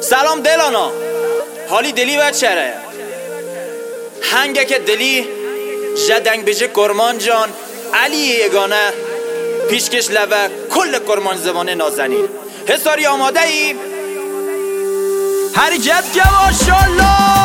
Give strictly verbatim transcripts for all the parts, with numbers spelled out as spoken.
سلام دلانا، حالی دلی و چره هنگه که دلی جدنگ بجه کرمان جان علی یگانه پیشکش لبه کل کرمان زبانه نازنین. حساری آماده ای؟ حرکت که ماشالله.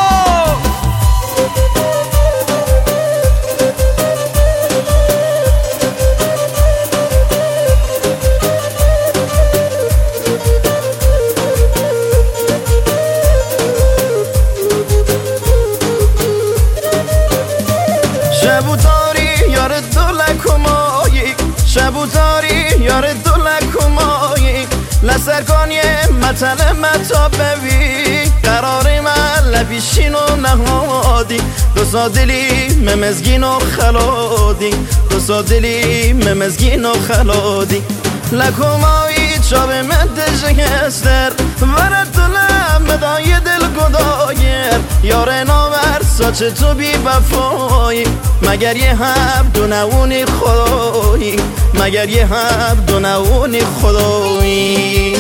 شبوتاری یار دولکمایی شبوتاری یار دولکمایی لسرکانی متن متابوی قراری من لبیشین و نهادی دو سادلی ممزگین و خلادی دو سادلی ممزگین و خلادی لکمایی چاب مدجه هستر ورد دلم مدای دل گدایر یار ناور ساچ تو بی وفایی مگر یه هم دو نوونی خدایی مگر یه هم دو نوونی خدایی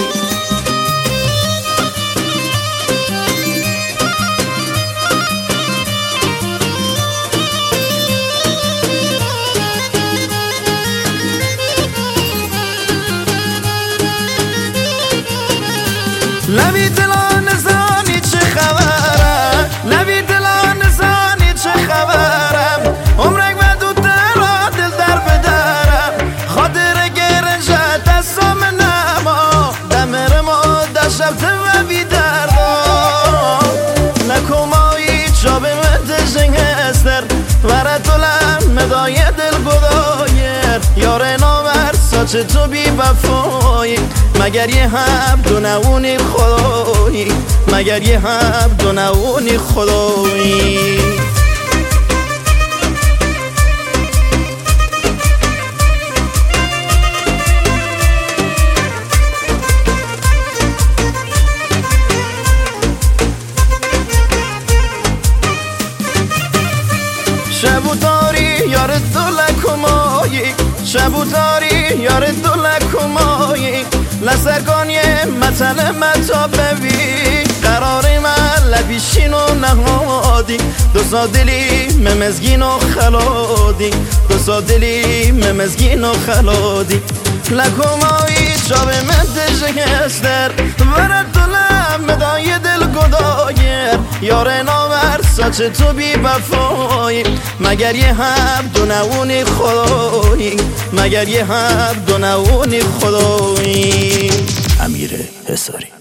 لبی دلان زانی چه خبرم لبی دلان زانی چه خبرم عمرک و دو درا دل در بدرم خاطر گرنجت دستم نما دمر ما دشبت و بی دردم نکمایی چاب مدجنگ استر ورد دلم مدای دل گدایر یار نامر ساچ تو بی وفایی مگر یه هم دو نوونی خدایی مگر یه هم دو نوونی خدایی شبوتاری یار دولکمایی شبوتاری یار دولکمایی لسرکانی متن متابوی قراری من لبیشین و نهادی دو سادلی ممزگین و خلادی دو سادلی ممزگین و خلادی لکمایی چاب مدجه هستر ورد دلم مدای دل گدایر یار ناور ساچ تو بی وفایی مگر یه هم دو نوونی خدایی مگر یه هم دو نوونی خدایی. امیر حساری.